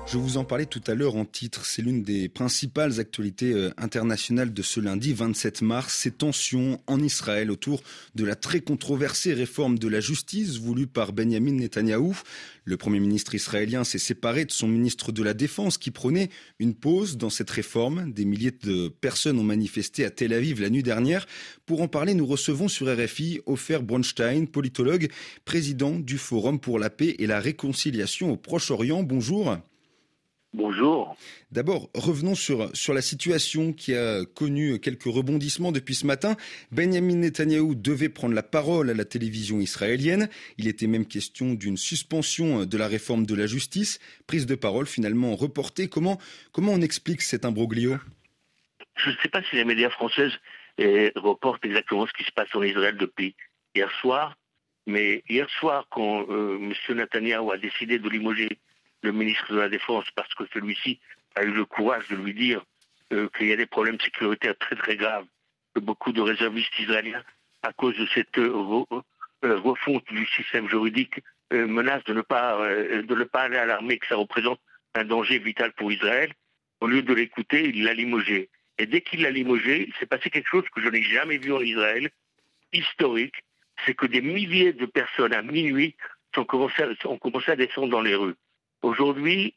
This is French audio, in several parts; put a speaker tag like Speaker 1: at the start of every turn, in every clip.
Speaker 1: Je vous en parlais tout à l'heure en titre. C'est l'une des principales actualités internationales de ce lundi 27 mars. Ces tensions en Israël autour de la très controversée réforme de la justice voulue par Benjamin Netanyahou. Le Premier ministre israélien s'est séparé de son ministre de la Défense qui prônait une pause dans cette réforme. Des milliers de personnes ont manifesté à Tel Aviv la nuit dernière. Pour en parler, nous recevons sur RFI Ofer Bronstein, politologue, président du Forum pour la paix et la réconciliation au Proche-Orient. Bonjour.
Speaker 2: Bonjour.
Speaker 1: D'abord, revenons sur la situation qui a connu quelques rebondissements depuis ce matin. Benjamin Netanyahou devait prendre la parole à la télévision israélienne. Il était même question d'une suspension de la réforme de la justice. Prise de parole finalement reportée. Comment on explique cet imbroglio ?
Speaker 2: Je ne sais pas si les médias français reportent exactement ce qui se passe en Israël depuis hier soir. Mais hier soir, quand M. Netanyahou a décidé de limoger le ministre de la Défense parce que celui-ci a eu le courage de lui dire qu'il y a des problèmes sécuritaires très très graves, que beaucoup de réservistes israéliens, à cause de cette refonte du système juridique, menacent de ne pas aller à l'armée, que ça représente un danger vital pour Israël. Au lieu de l'écouter, il l'a limogé. Et dès qu'il l'a limogé, il s'est passé quelque chose que je n'ai jamais vu en Israël, historique, c'est que des milliers de personnes à minuit ont commencé à descendre dans les rues. Aujourd'hui,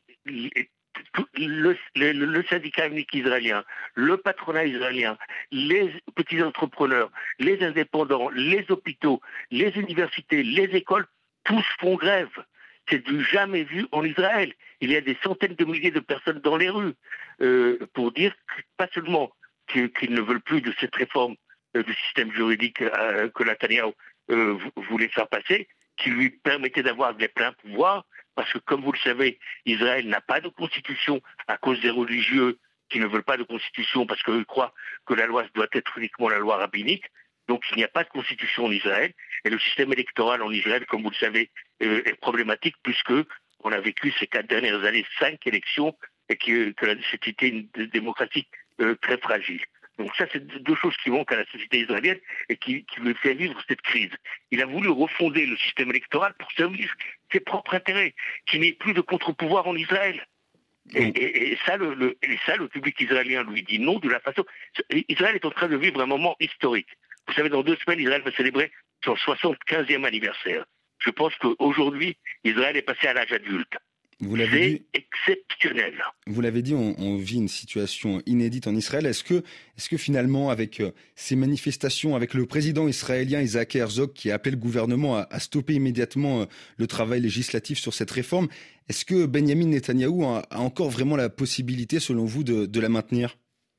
Speaker 2: le syndicat unique israélien, le patronat israélien, les petits entrepreneurs, les indépendants, les hôpitaux, les universités, les écoles, tous font grève. C'est du jamais vu en Israël. Il y a des centaines de milliers de personnes dans les rues pour dire pas seulement qu'ils ne veulent plus de cette réforme du système juridique que Netanyahou voulait faire passer, qui lui permettait d'avoir les pleins pouvoirs. Parce que, comme vous le savez, Israël n'a pas de constitution à cause des religieux qui ne veulent pas de constitution parce qu'eux croient que la loi doit être uniquement la loi rabbinique. Donc, il n'y a pas de constitution en Israël. Et le système électoral en Israël, comme vous le savez, est problématique puisque on a vécu ces 4 dernières années 5 élections et que c'était une démocratie très fragile. Donc ça, c'est deux choses qui manquent à la société israélienne et qui lui fait vivre cette crise. Il a voulu refonder le système électoral pour servir ses propres intérêts, qu'il n'y ait plus de contre-pouvoir en Israël. Et ça, le public israélien lui dit non de la façon... Israël est en train de vivre un moment historique. Vous savez, dans 2 semaines, Israël va célébrer son 75e anniversaire. Je pense qu'aujourd'hui, Israël est passé à l'âge adulte. C'est exceptionnel.
Speaker 1: Vous l'avez dit, on vit une situation inédite en Israël. Est-ce que finalement, avec ces manifestations, avec le président israélien Isaac Herzog qui a appelé le gouvernement à stopper immédiatement le travail législatif sur cette réforme, est-ce que Benjamin Netanyahou a encore vraiment la possibilité, selon vous, de la maintenir ?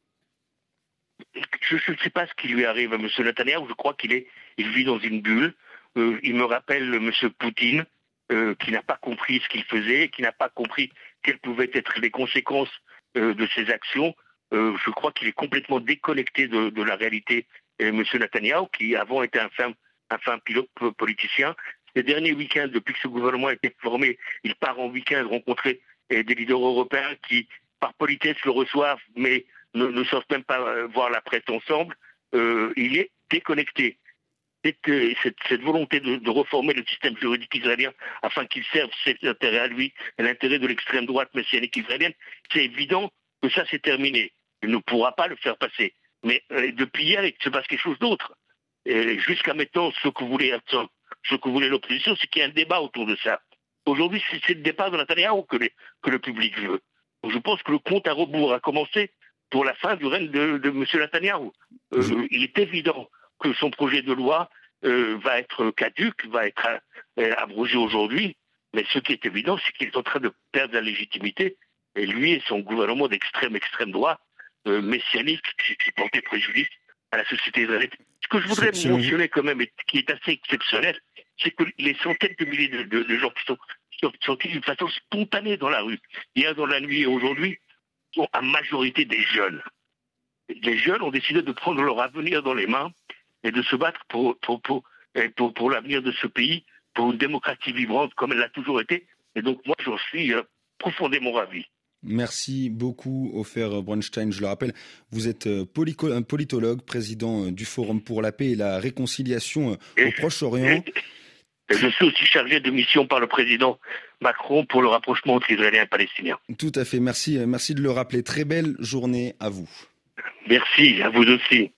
Speaker 2: Je ne sais pas ce qui lui arrive à M. Netanyahou. Je crois qu'il vit dans une bulle. Il me rappelle M. Poutine, qui n'a pas compris ce qu'il faisait, qui n'a pas compris quelles pouvaient être les conséquences de ses actions. Je crois qu'il est complètement déconnecté de la réalité. M. Netanyahou, qui avant était un fin pilote politicien, les derniers week-ends, depuis que ce gouvernement a été formé, il part en week-end rencontrer des leaders européens qui, par politesse, le reçoivent, mais ne sortent même pas voir la presse ensemble. Il est déconnecté. Cette volonté de reformer le système juridique israélien afin qu'il serve ses intérêts à lui et l'intérêt de l'extrême droite messianique israélienne, c'est évident que ça c'est terminé. Il ne pourra pas le faire passer. Mais depuis hier, il se passe quelque chose d'autre. Jusqu'à maintenant, ce que voulait l'opposition, c'est qu'il y ait un débat autour de ça. Aujourd'hui, c'est le départ de Netanyahou que le public veut. Donc, je pense que le compte à rebours a commencé pour la fin du règne de M. Netanyahou. Il est évident que son projet de loi va être caduc, va être abrogé aujourd'hui, mais ce qui est évident, c'est qu'il est en train de perdre la légitimité, et lui et son gouvernement d'extrême droite, messianique, qui portait préjudice à la société israélienne. Ce que je voudrais mentionner quand même, et qui est assez exceptionnel, c'est que les centaines de milliers de gens qui sont sortis d'une façon spontanée dans la rue, hier dans la nuit et aujourd'hui, sont à majorité des jeunes. Les jeunes ont décidé de prendre leur avenir dans les mains et de se battre pour l'avenir de ce pays, pour une démocratie vivante comme elle l'a toujours été. Et donc moi, j'en suis profondément ravi.
Speaker 1: Merci beaucoup, Ofer Bronstein. Je le rappelle, vous êtes un politologue, président du Forum pour la paix et la réconciliation au Proche-Orient.
Speaker 2: Je suis aussi chargé de mission par le président Macron pour le rapprochement entre Israéliens et Palestiniens.
Speaker 1: Tout à fait, merci de le rappeler. Très belle journée à vous.
Speaker 2: Merci, à vous aussi.